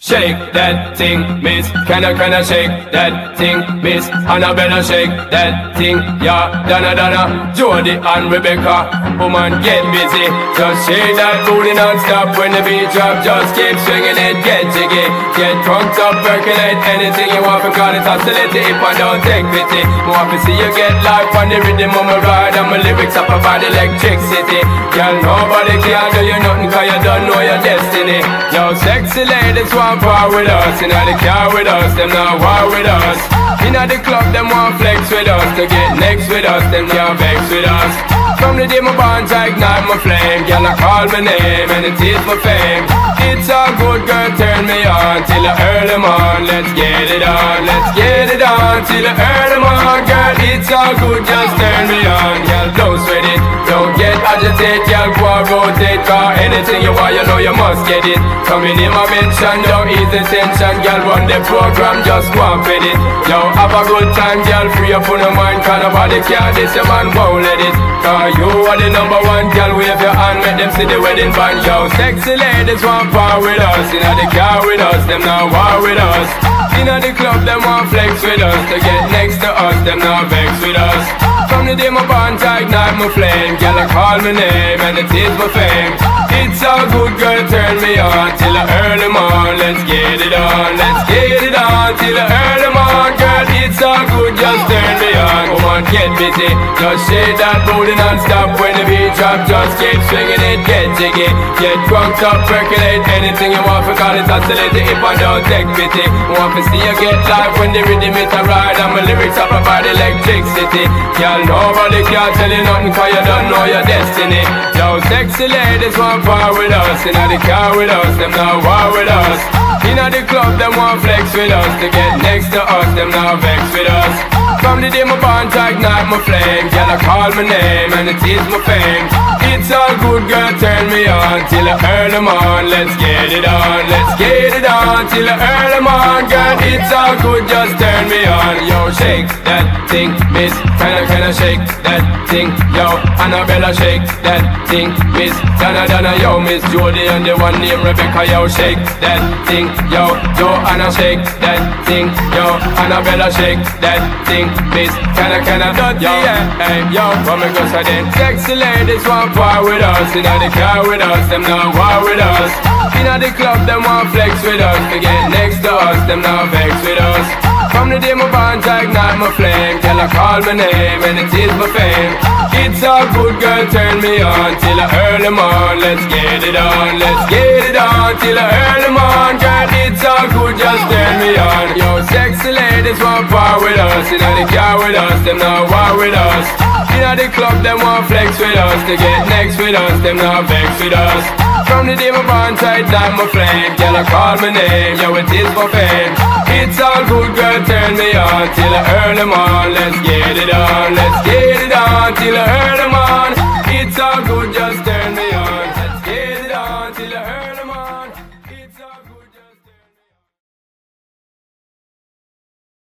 Shake that thing, miss. Can I shake that thing, miss? Annabella, shake that thing, yeah. Donna, Jody and Rebecca, woman, get busy. Just shake that booty non-stop when the beat drop. Just keep swinging it, get jiggy. Get drunk up, percolate anything you want, because it's oscillate if I don't take pity. Want to see you get life on the rhythm of my ride, and my lyrics up about electricity. Girl, nobody can do you nothing, cause you don't know your destiny. Yo, sexy ladies want part with us, inna the car with us, them not war with us. Inna the club, them want flex with us, to get next with us, them can't vex with us. From the day my bonds I ignite my flame, girl I call my name and it is my fame. It's all good, girl, turn me on till I earn them on. Let's get it on, let's get it on till I earn them on. Girl, it's all good, just turn me on. Girl, don't sweat it, don't get agitated. Girl, go and rotate, cause anything you want, you know you must get it. Coming in my mention, don't ease the tension. Girl, run the program, just go and fit it. Yo, have a good time, girl, free up on your mind, cause nobody care, this your man won't let it. Cause you are the number one, girl, wave your hand, make them see the wedding band. Yo, sexy ladies want part with us, inna the car with us, them not war with us. Inna the club, them want flex with us, to get next to us, them not vex with us. From the day my bonds I ignite my flame, girl I call my name and it is my fame. It's all good, girl, turn me on till I earn them on. Let's get it on, let's get it on till I earn them on. Girl, it's all good, just turn me on. Come on, get busy, just shake that booty non-stop when the beat drop. Just keep swinging it, get jiggy. Get drunk up, percolate anything you want, because it's oscillating if I don't take pity. Want to see you get live when the rhythm it a ride, and my lyrics up about electricity. Girl, nobody can tell you nothing, cause you don't know your destiny. Yo, sexy ladies want part with us, inna the car with us, them not war with us. Inna the club, them want flex with us, to get next to us, them not vex with us. From the day my bonds I ignite my flame, girl I call my name and it is my fame. It's all good, girl, turn me on till I earn them on. Let's get it on, let's get it on till I earn them on. Girl, it's all good, just turn me on. Yo, shake that thing, miss. Can I shake that thing? Yo, Annabella, shake that thing, miss. Donna, yo, Miss Jody and the one named Rebecca. Yo, shake that thing, yo, Joanna, shake that thing, yo, Annabella, shake that thing, miss. Can I, yo, hey, yo, what me go say then? Sexy ladies want part with us, inna the car with us, them not war with us. Inna the club, them want flex with us, to get next to us, them not vex with us. From the day my bonds I ignite my flame, till I call my name and it is my fame. It's all good, girl, turn me on till I earn them on. Let's get it on, let's get it on till I earn them on. Girl, it's all good, just turn me on. Yo, sexy ladies want part with us, inna the car with us, them not war with us. Inna the club, them want flex with us, to get next with us, them not vex with us. From the day my bonds I ignite my flame, girl I call my name, yo, it is my fame. It's all good, girl, turn me on till I earn them on. Let's get it on.